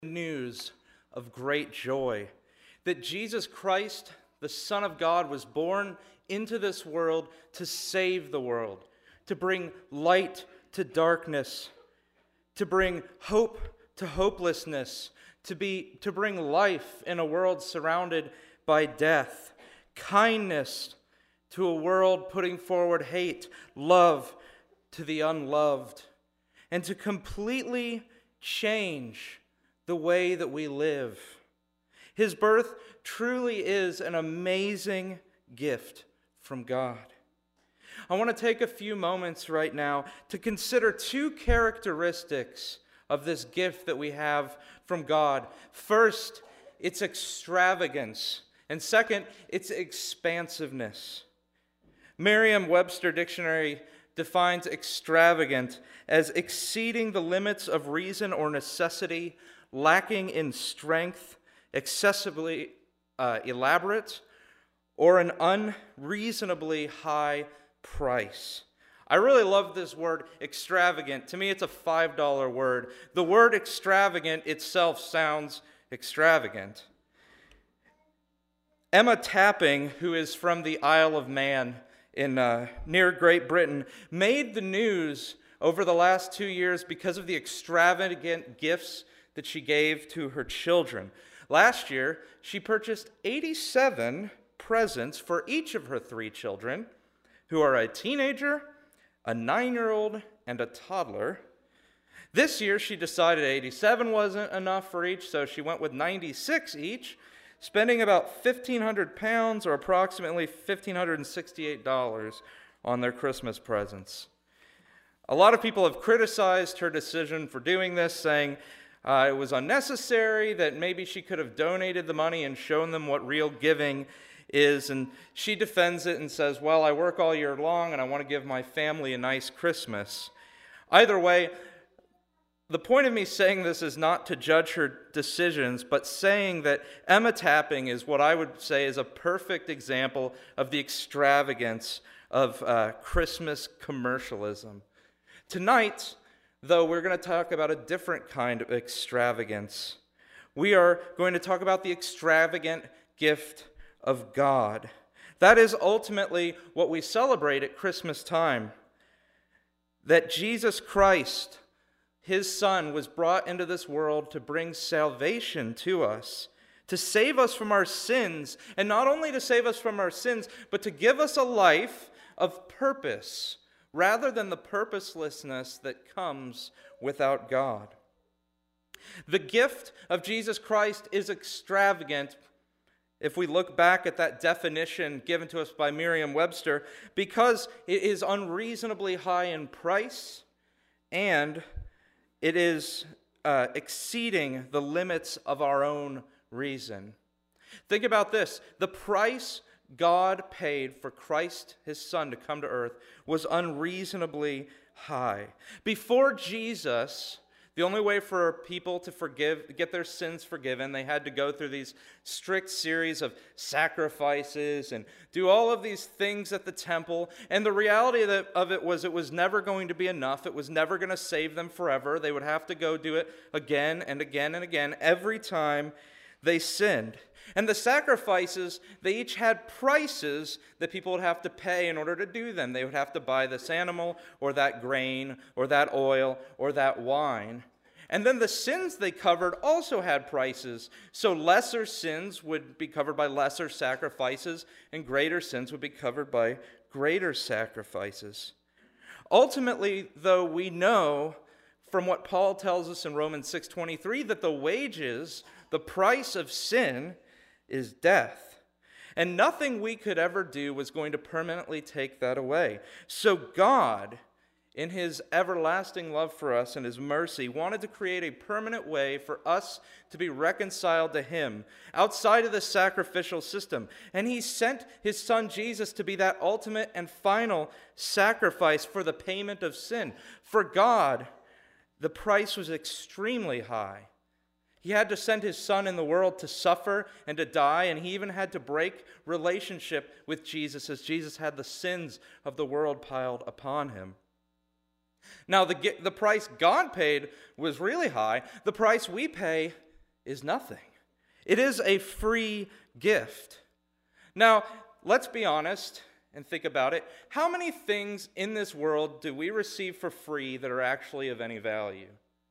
News of great joy that Jesus Christ, the Son of God, was born into this world to save the world, to bring light to darkness, to bring hope to hopelessness, to bring life in a world surrounded by death, kindness to a world putting forward hate, love to the unloved, and to completely change the way that we live. His birth truly is an amazing gift from God. I want to take a few moments right now to consider two characteristics of this gift that we have from God. First, its extravagance, and second, its expansiveness. Merriam-Webster Dictionary defines extravagant as exceeding the limits of reason or necessity, lacking in strength, excessively elaborate, or an unreasonably high price. I really love this word extravagant. To me, it's a $5 word. The word extravagant itself sounds extravagant. Emma Tapping, who is from the Isle of Man in near Great Britain, made the news over the last 2 years because of the extravagant gifts that she gave to her children. Last year, she purchased 87 presents for each of her 3 children, who are a teenager, a 9-year-old, and a toddler. This year, she decided 87 wasn't enough for each, so she went with 96 each, spending about 1,500 pounds or approximately $1,568 on their Christmas presents. A lot of people have criticized her decision for doing this, saying it was unnecessary, that maybe she could have donated the money and shown them what real giving is. And she defends it and says, well, I work all year long and I want to give my family a nice Christmas. Either way, the point of me saying this is not to judge her decisions, but saying that Emma Tapping is what I would say is a perfect example of the extravagance of Christmas commercialism. Tonight, though, we're going to talk about a different kind of extravagance. We are going to talk about the extravagant gift of God. That is ultimately what we celebrate at Christmas time. That Jesus Christ, His Son, was brought into this world to bring salvation to us, to save us from our sins, and not only to save us from our sins, but to give us a life of purpose, rather than the purposelessness that comes without God. The gift of Jesus Christ is extravagant, if we look back at that definition given to us by Merriam-Webster, because it is unreasonably high in price, and it is exceeding the limits of our own reason. Think about this. The price God paid for Christ, His Son, to come to earth was unreasonably high. Before Jesus, the only way for people to get their sins forgiven, they had to go through these strict series of sacrifices and do all of these things at the temple. And the reality of it was never going to be enough. It was never going to save them forever. They would have to go do it again and again and again every time they sinned. And the sacrifices, they each had prices that people would have to pay in order to do them. They would have to buy this animal or that grain or that oil or that wine. And then the sins they covered also had prices. So lesser sins would be covered by lesser sacrifices, and greater sins would be covered by greater sacrifices. Ultimately, though, we know from what Paul tells us in Romans 6:23 that the wages, the price of sin, is death. And nothing we could ever do was going to permanently take that away. So God, in His everlasting love for us and His mercy, wanted to create a permanent way for us to be reconciled to Him outside of the sacrificial system. And He sent His Son Jesus to be that ultimate and final sacrifice for the payment of sin. For God, the price was extremely high. He had to send His Son in the world to suffer and to die, and He even had to break relationship with Jesus as Jesus had the sins of the world piled upon Him. Now, the price God paid was really high. The price we pay is nothing. It is a free gift. Now, let's be honest and think about it. How many things in this world do we receive for free that are actually of any value?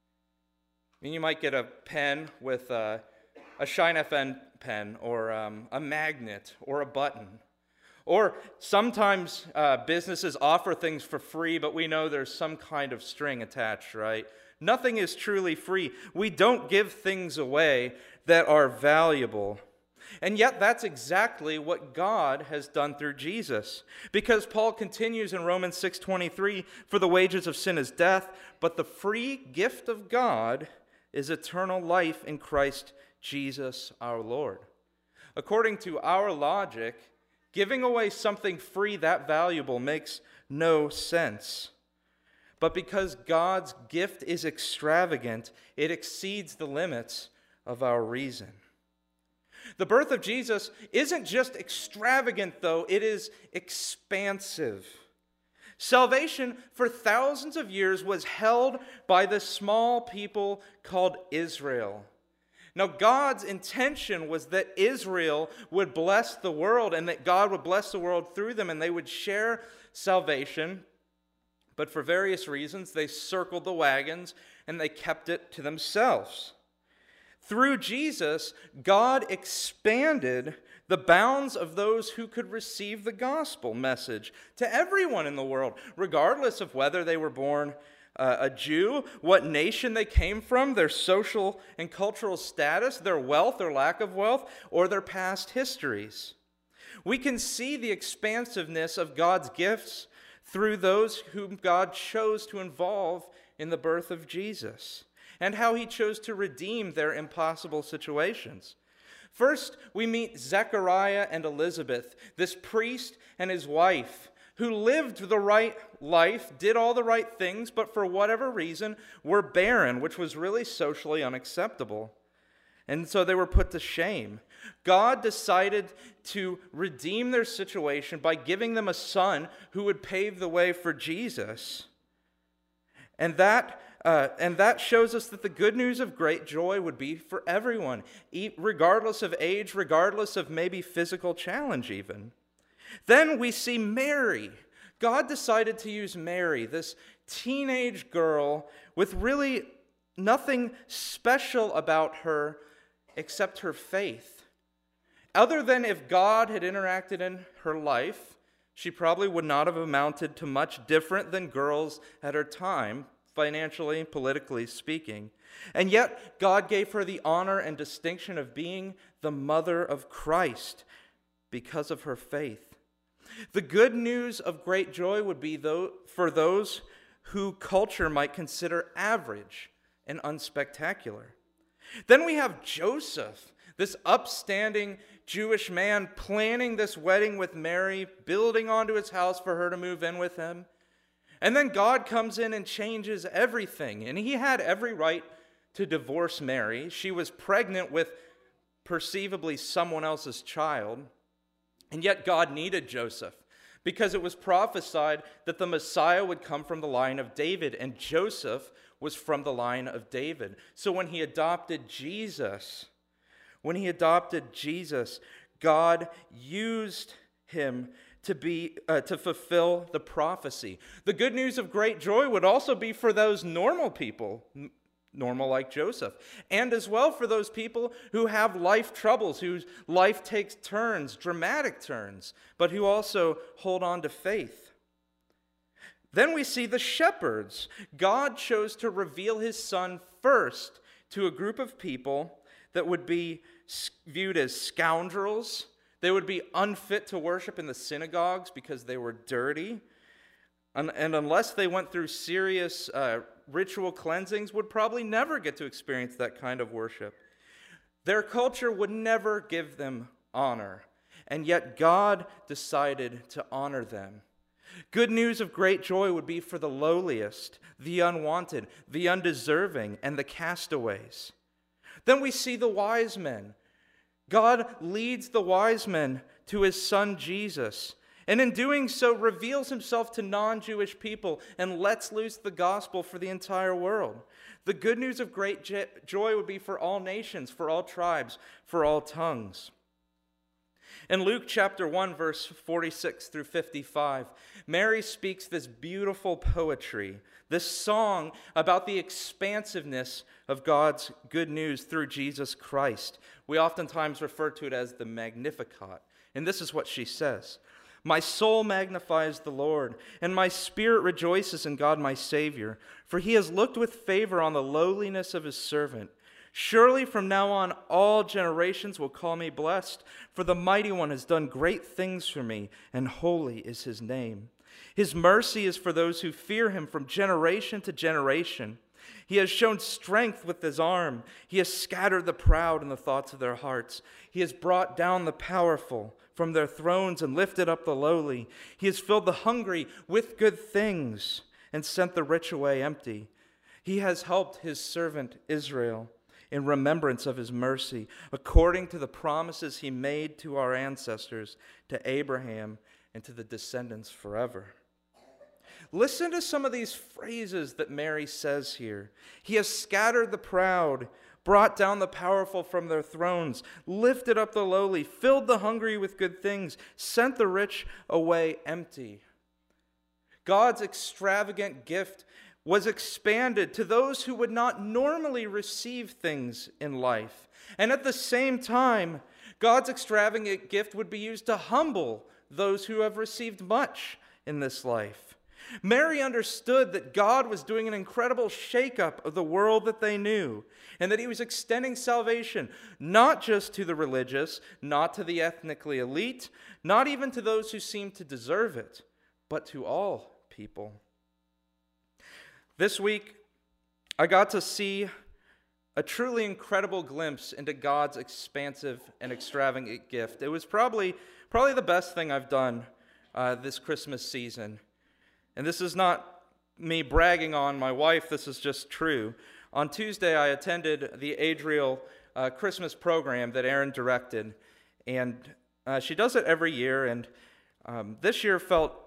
I mean, you might get a pen with a Shine FN pen, or a magnet, or a button. Or sometimes businesses offer things for free, but we know there's some kind of string attached, right? Nothing is truly free. We don't give things away that are valuable. And yet that's exactly what God has done through Jesus. Because Paul continues in Romans 6:23, "For the wages of sin is death, but the free gift of God is eternal life in Christ Jesus our Lord." According to our logic, giving away something free that valuable makes no sense. But because God's gift is extravagant, it exceeds the limits of our reason. The birth of Jesus isn't just extravagant, though, it is expansive. Salvation for thousands of years was held by the small people called Israel. Now, God's intention was that Israel would bless the world and that God would bless the world through them and they would share salvation. But for various reasons, they circled the wagons and they kept it to themselves. Through Jesus, God expanded the bounds of those who could receive the gospel message to everyone in the world, regardless of whether they were born a Jew, what nation they came from, their social and cultural status, their wealth or lack of wealth, or their past histories. We can see the expansiveness of God's gifts through those whom God chose to involve in the birth of Jesus, and how he chose to redeem their impossible situations. First, we meet Zechariah and Elizabeth, this priest and his wife, who lived the right life, did all the right things, but for whatever reason were barren, which was really socially unacceptable. And so they were put to shame. God decided to redeem their situation by giving them a son who would pave the way for Jesus. And that shows us that the good news of great joy would be for everyone, regardless of age, regardless of maybe physical challenge even. Then we see Mary. God decided to use Mary, this teenage girl with really nothing special about her except her faith. Other than if God had interacted in her life, she probably would not have amounted to much different than girls at her time, financially, politically speaking. And yet, God gave her the honor and distinction of being the mother of Christ because of her faith. The good news of great joy would be for those who culture might consider average and unspectacular. Then we have Joseph, this upstanding Jewish man planning this wedding with Mary, building onto his house for her to move in with him. And then God comes in and changes everything. And he had every right to divorce Mary. She was pregnant with perceivably someone else's child. And yet God needed Joseph because it was prophesied that the Messiah would come from the line of David, and Joseph was from the line of David. So when he adopted Jesus, God used him to fulfill the prophecy. The good news of great joy would also be for those normal people, normal like Joseph, and as well for those people who have life troubles, whose life takes turns, dramatic turns, but who also hold on to faith. Then we see the shepherds. God chose to reveal his son first to a group of people that would be viewed as scoundrels. They would be unfit to worship in the synagogues because they were dirty. And unless they went through serious ritual cleansings, would probably never get to experience that kind of worship. Their culture would never give them honor. And yet God decided to honor them. Good news of great joy would be for the lowliest, the unwanted, the undeserving, and the castaways. Then we see the wise men. God leads the wise men to his son Jesus, and in doing so reveals himself to non-Jewish people and lets loose the gospel for the entire world. The good news of great joy would be for all nations, for all tribes, for all tongues. In Luke chapter 1, verse 46 through 55, Mary speaks this beautiful poetry, this song about the expansiveness of God's good news through Jesus Christ. We oftentimes refer to it as the Magnificat. And this is what she says. My soul magnifies the Lord, and my spirit rejoices in God my Savior, for he has looked with favor on the lowliness of his servant. Surely from now on all generations will call me blessed, for the Mighty One has done great things for me, and holy is his name. His mercy is for those who fear him from generation to generation. He has shown strength with his arm. He has scattered the proud in the thoughts of their hearts. He has brought down the powerful from their thrones and lifted up the lowly. He has filled the hungry with good things and sent the rich away empty. He has helped his servant Israel in remembrance of his mercy, according to the promises he made to our ancestors, to Abraham and to the descendants forever. Listen to some of these phrases that Mary says here. He has scattered the proud, brought down the powerful from their thrones, lifted up the lowly, filled the hungry with good things, sent the rich away empty. God's extravagant gift was expanded to those who would not normally receive things in life. And at the same time, God's extravagant gift would be used to humble those who have received much in this life. Mary understood that God was doing an incredible shakeup of the world that they knew, and that he was extending salvation not just to the religious, not to the ethnically elite, not even to those who seemed to deserve it, but to all people. This week, I got to see a truly incredible glimpse into God's expansive and extravagant gift. It was probably the best thing I've done this Christmas season. And this is not me bragging on my wife, this is just true. On Tuesday, I attended the Adriel Christmas program that Erin directed. And she does it every year, and this year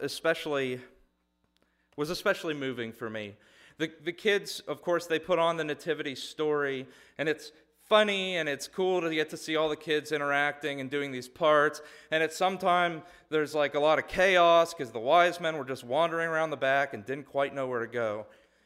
was especially moving for me. The kids, of course, they put on the nativity story, and it's funny and it's cool to get to see all the kids interacting and doing these parts. And at some time, there's like a lot of chaos because the wise men were just wandering around the back and didn't quite know where to go.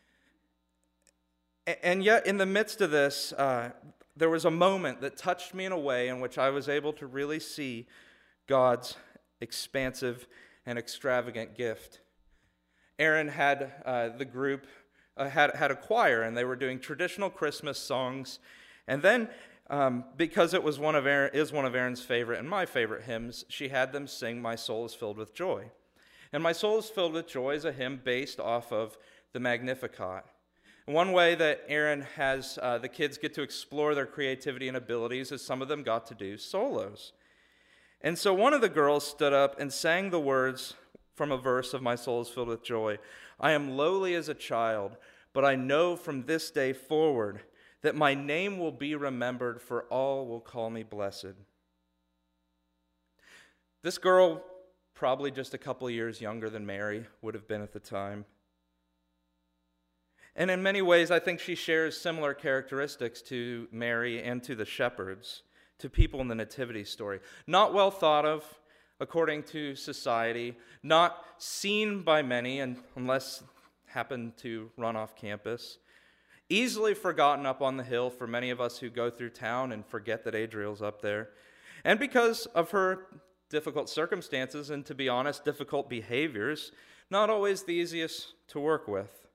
And yet, in the midst of this, there was a moment that touched me in a way in which I was able to really see God's expansive and extravagant gift. Erin had the group had a choir, and they were doing traditional Christmas songs. And then, because it was one of Erin's favorite and my favorite hymns, she had them sing "My Soul is Filled with Joy." And "My Soul is Filled with Joy" is a hymn based off of the Magnificat. One way that Erin has the kids get to explore their creativity and abilities is some of them got to do solos. And so one of the girls stood up and sang the words from a verse of "My Soul is Filled with Joy." "I am lowly as a child, but I know from this day forward that my name will be remembered, for all will call me blessed." This girl, probably just a couple of years younger than Mary would have been at the time. And in many ways, I think she shares similar characteristics to Mary and to the shepherds, to people in the nativity story. Not well thought of according to society, not seen by many unless happened to run off campus. Easily forgotten up on the hill for many of us who go through town and forget that Adriel's up there. And because of her difficult circumstances and, to be honest, difficult behaviors, not always the easiest to work with.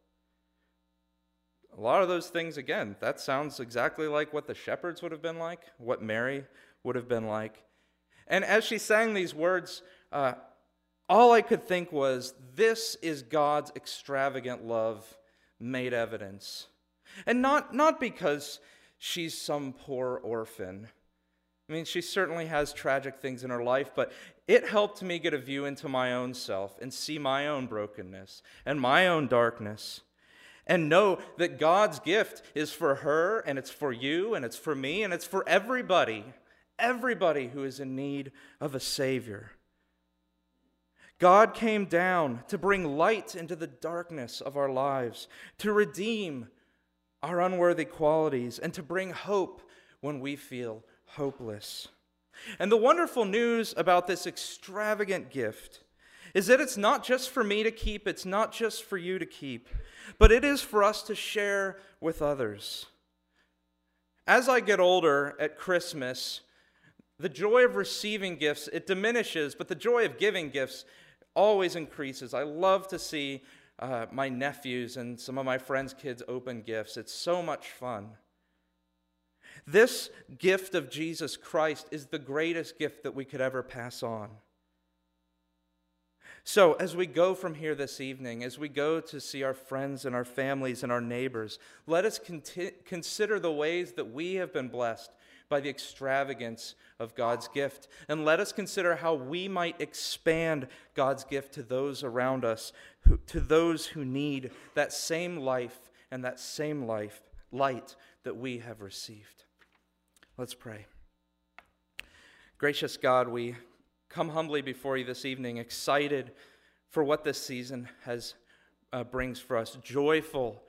A lot of those things, again, that sounds exactly like what the shepherds would have been like, what Mary would have been like. And as she sang these words, all I could think was, this is God's extravagant love made evidence. And not because she's some poor orphan. I mean, she certainly has tragic things in her life, but it helped me get a view into my own self and see my own brokenness and my own darkness. And know that God's gift is for her, and it's for you, and it's for me, and it's for everybody who is in need of a Savior. God came down to bring light into the darkness of our lives, to redeem our unworthy qualities, and to bring hope when we feel hopeless. And the wonderful news about this extravagant gift is that it's not just for me to keep, it's not just for you to keep, but it is for us to share with others. As I get older at Christmas, the joy of receiving gifts, it diminishes, but the joy of giving gifts always increases. I love to see my nephews and some of my friends' kids open gifts. It's so much fun. This gift of Jesus Christ is the greatest gift that we could ever pass on. So, as we go from here this evening, as we go to see our friends and our families and our neighbors, let us consider the ways that we have been blessed by the extravagance of God's gift. And let us consider how we might expand God's gift to those around us, to those who need that same life and that same light that we have received. Let's pray. Gracious God, we come humbly before you this evening, excited for what this season brings for us. Joyful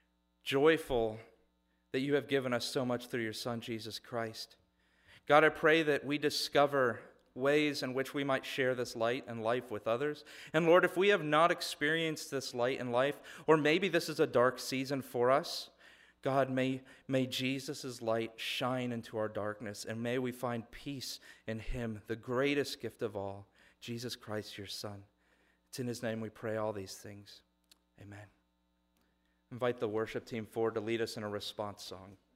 that you have given us so much through your Son, Jesus Christ. God, I pray that we discover ways in which we might share this light and life with others. And Lord, if we have not experienced this light and life, or maybe this is a dark season for us, God, may Jesus' light shine into our darkness, and may we find peace in him, the greatest gift of all, Jesus Christ, your Son. It's in his name we pray all these things. Amen. Invite the worship team forward to lead us in a response song.